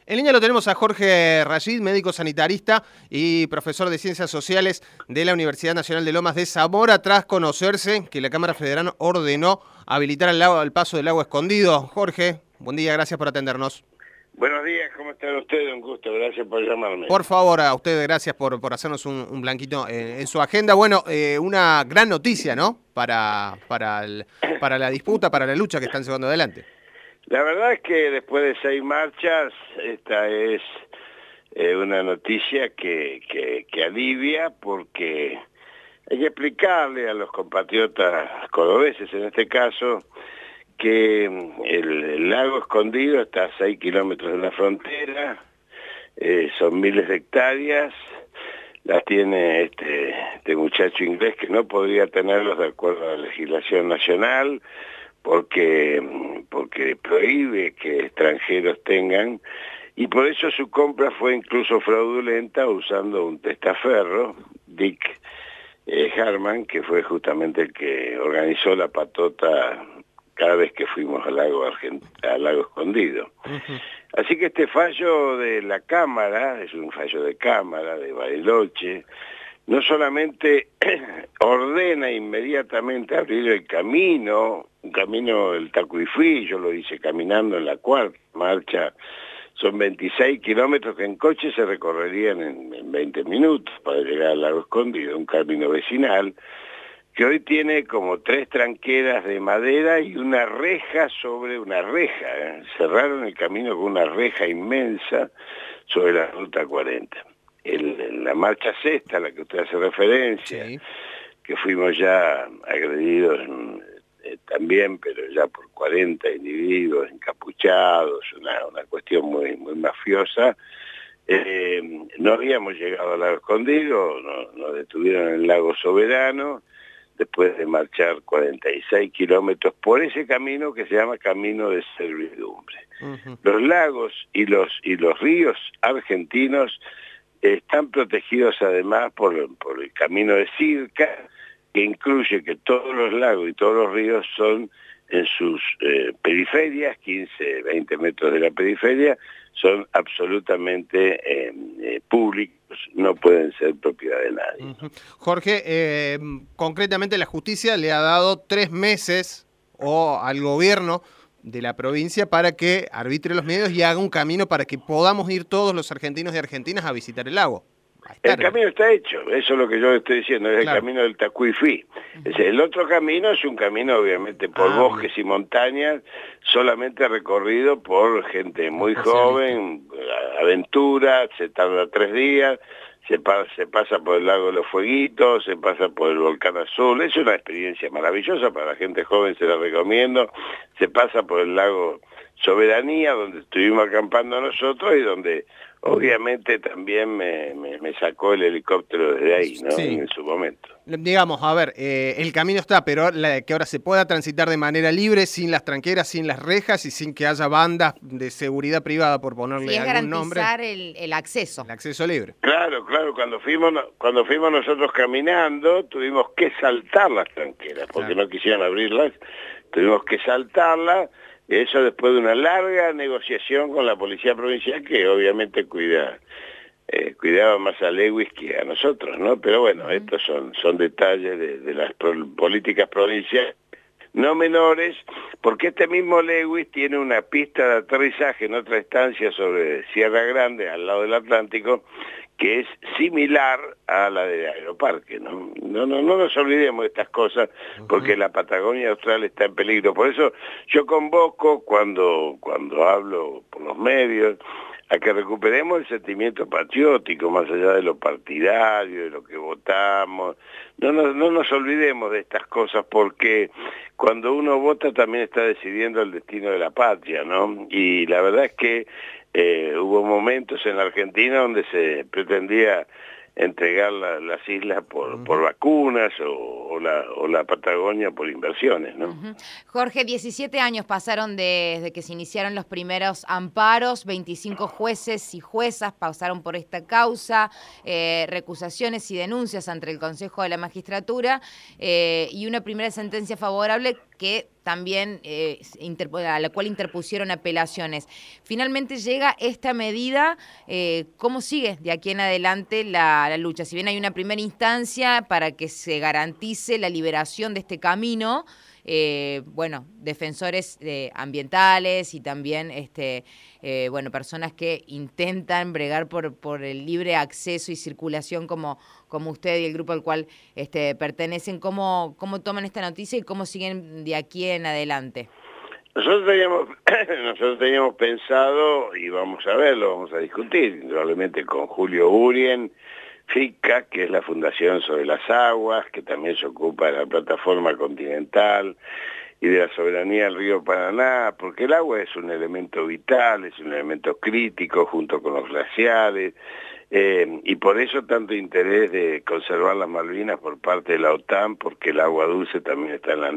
En línea lo tenemos a Jorge Rayid, médico sanitarista y profesor de Ciencias Sociales de la Universidad Nacional de Lomas de Zamora, tras conocerse que la Cámara Federal ordenó habilitar el paso del Lago Escondido. Jorge, buen día, gracias por atendernos. Buenos días, ¿cómo están ustedes? Un gusto, gracias por llamarme. Por favor, a ustedes gracias por hacernos un blanquito en su agenda. Bueno, una gran noticia, ¿no? Para la disputa, para la lucha que están llevando adelante. La verdad es que después de 6 marchas, esta es una noticia que alivia, porque hay que explicarle a los compatriotas cordobeses, en este caso, que el lago Escondido está a 6 kilómetros de la frontera, son miles de hectáreas, las tiene este muchacho inglés que no podría tenerlos de acuerdo a la legislación nacional, porque prohíbe que extranjeros tengan, y por eso su compra fue incluso fraudulenta, usando un testaferro, Dick Harman, que fue justamente el que organizó la patota cada vez que fuimos al lago Escondido. Así que este fallo de la Cámara, es un fallo de Cámara, de Bariloche, no solamente ordena inmediatamente abrir el camino, un camino del Tacuifí, yo lo hice caminando en la cuarta marcha, son 26 kilómetros que en coche se recorrerían en 20 minutos para llegar al lago Escondido, un camino vecinal, que hoy tiene como 3 tranqueras de madera y una reja sobre una reja. Cerraron el camino con una reja inmensa sobre la Ruta 40. La marcha sexta, a la que usted hace referencia, sí, que fuimos ya agredidos también, pero ya por 40 individuos encapuchados, una cuestión muy mafiosa. No habíamos llegado al lago Escondido, nos detuvieron en el lago Soberano, después de marchar 46 kilómetros por ese camino que se llama Camino de Servidumbre. Los lagos y los ríos argentinos están protegidos además por el camino de Circa, que incluye que todos los lagos y todos los ríos son en sus periferias, 15, 20 metros de la periferia, son absolutamente públicos, no pueden ser propiedad de nadie. Jorge, concretamente la justicia le ha dado 3 meses al gobierno de la provincia para que arbitre los medios y haga un camino para que podamos ir todos los argentinos y argentinas a visitar el lago. El camino está hecho, eso es lo que yo estoy diciendo, es claro, el camino del Tacuifí. El otro camino es un camino obviamente por bosques y montañas, solamente recorrido por gente muy joven, aventura, se tarda 3 días, se pasa por el lago de los Fueguitos, se pasa por el Volcán Azul, es una experiencia maravillosa para la gente joven, se la recomiendo, se pasa por el lago Soberanía, donde estuvimos acampando nosotros y donde obviamente también me sacó el helicóptero desde ahí, ¿no? Sí. En su momento. Digamos, a ver, el camino está, pero que ahora se pueda transitar de manera libre, sin las tranqueras, sin las rejas y sin que haya bandas de seguridad privada, por ponerle algún nombre. Sí, es garantizar el acceso. El acceso libre. Claro, cuando fuimos nosotros caminando, tuvimos que saltar las tranqueras, porque no quisieron abrirlas, tuvimos que saltarlas. Eso después de una larga negociación con la policía provincial, que obviamente cuidaba más a Lewis que a nosotros, ¿no? Pero bueno, estos son detalles de las políticas provinciales no menores, porque este mismo Lewis tiene una pista de aterrizaje en otra estancia sobre Sierra Grande, al lado del Atlántico, que es similar a la de Aeroparque, ¿no? No nos olvidemos de estas cosas, porque la Patagonia Austral está en peligro. Por eso yo convoco, cuando hablo por los medios, a que recuperemos el sentimiento patriótico, más allá de lo partidario, de lo que votamos. No nos olvidemos de estas cosas, porque cuando uno vota también está decidiendo el destino de la patria, ¿no? Y la verdad es que hubo momentos en la Argentina donde se pretendía entregar las islas por vacunas o la Patagonia por inversiones, ¿no? Jorge, 17 años pasaron desde que se iniciaron los primeros amparos, 25 jueces y juezas pasaron por esta causa, recusaciones y denuncias ante el Consejo de la Magistratura y una primera sentencia favorable que también a la cual interpusieron apelaciones. Finalmente llega esta medida. ¿Cómo sigue de aquí en adelante la lucha? Si bien hay una primera instancia para que se garantice la liberación de este camino, bueno, defensores ambientales y también bueno, personas que intentan bregar por el libre acceso y circulación como usted y el grupo al cual pertenecen. ¿Cómo toman esta noticia y cómo siguen de aquí en adelante? Nosotros teníamos pensado, y vamos a verlo, vamos a discutir, probablemente con Julio Urien, FICA, que es la Fundación sobre las Aguas, que también se ocupa de la plataforma continental y de la soberanía del río Paraná, porque el agua es un elemento vital, es un elemento crítico junto con los glaciares, y por eso tanto interés de conservar las Malvinas por parte de la OTAN, porque el agua dulce también está en la...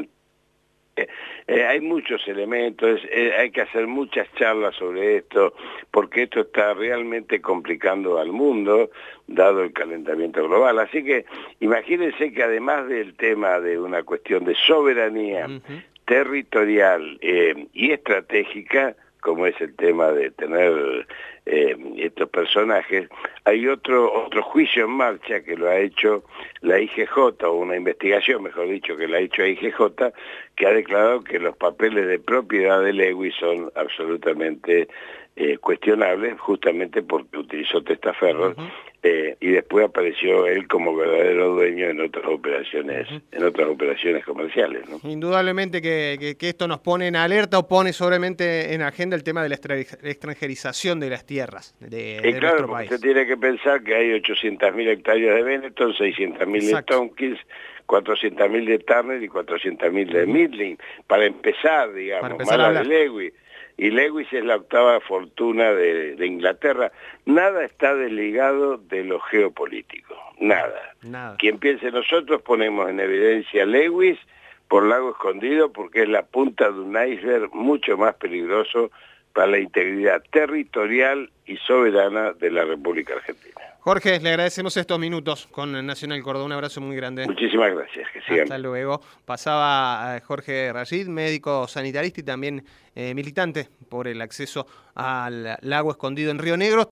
hay muchos elementos, hay que hacer muchas charlas sobre esto, porque esto está realmente complicando al mundo, dado el calentamiento global. Así que imagínense que además del tema de una cuestión de soberanía territorial y estratégica, como es el tema de tener estos personajes, hay otro juicio en marcha que lo ha hecho la IGJ, o una investigación, mejor dicho, que la ha hecho la IGJ, que ha declarado que los papeles de propiedad de Lewis son absolutamente cuestionables, justamente porque utilizó testaferros, y después apareció él como verdadero dueño en otras operaciones comerciales, ¿no? Indudablemente que esto nos pone en alerta o pone sobremente en agenda el tema de la extranjerización de las tierras de nuestro país. Usted tiene que pensar que hay 800.000 hectáreas de Benetton, 600.000 de Tompkins, 400.000 de Turner y 400.000 de Midland, para empezar, digamos, más la de Lewis. Y Lewis es la octava fortuna de Inglaterra. Nada está desligado de lo geopolítico, nada. Quien piense, nosotros ponemos en evidencia a Lewis por Lago Escondido porque es la punta de un iceberg mucho más peligroso para la integridad territorial y soberana de la República Argentina. Jorge, le agradecemos estos minutos con Nacional Córdoba. Un abrazo muy grande. Muchísimas gracias. Que sigan. Hasta luego. Pasaba Jorge Rashid, médico sanitarista y también militante por el acceso al lago Escondido en Río Negro.